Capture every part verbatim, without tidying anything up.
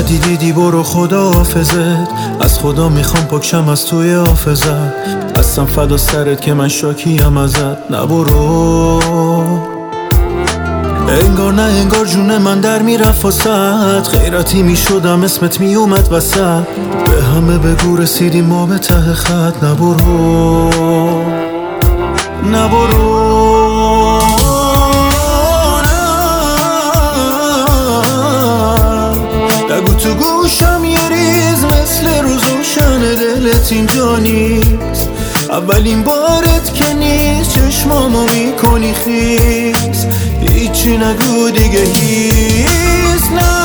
بدی دیدی برو خدا حافظت. از خدا میخوام پاکشم از توی حافظت. هستم فدا سرت که من شاکیم ازت. نبرو انگار نه انگار جون من در میرفت واسد. غیرتی میشدم اسمت میومد وسط. به همه بگو رسیدیم ما به ته خط. نبرو نبرو نگو تو گوشم یه ریز مثل روز روشن دلت اینجا نیست. اولین بارت که نیست چشمامو میکنی خیز. هیچی نگو دیگه هیچ نه.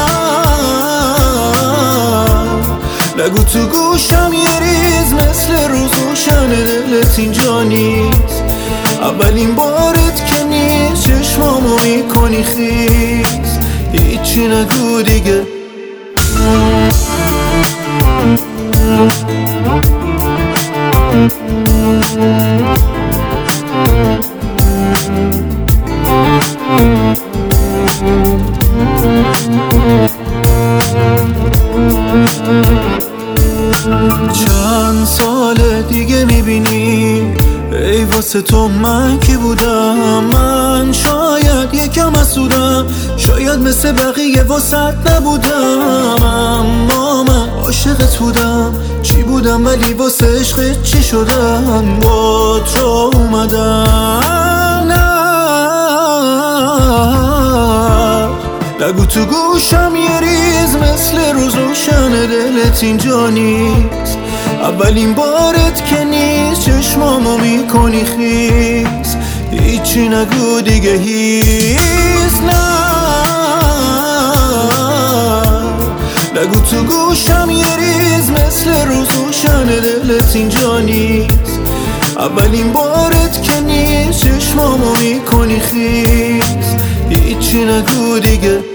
نگو تو گوشم یه ریز مثل روز روشن دلت اینجا نیست. اولین بارت که نیست چشمامو میکنی خیز. هیچی نگو دیگه. چند سال دیگه میبینی ای واسه تو من کی بودم. من شاید یکم حسودم، شاید مثل بقیه واسط نبودم. اما من عاشقت بودم. چی بودم ولی واسه عشقت چی شدم. با تو اومدم. نگو تو گوشم یه ریز مثل روز روشن دلت اینجا نیست. اولین بارت که نیست چشمامو میکنی خیز. هیچی نگو دیگه هیچ نه. نگو تو گوشم یه ریز مثل روز روشن دلت اینجا نیست. اولین بارت که نیست چشمامو میکنی خیز. هیچی نگو دیگه.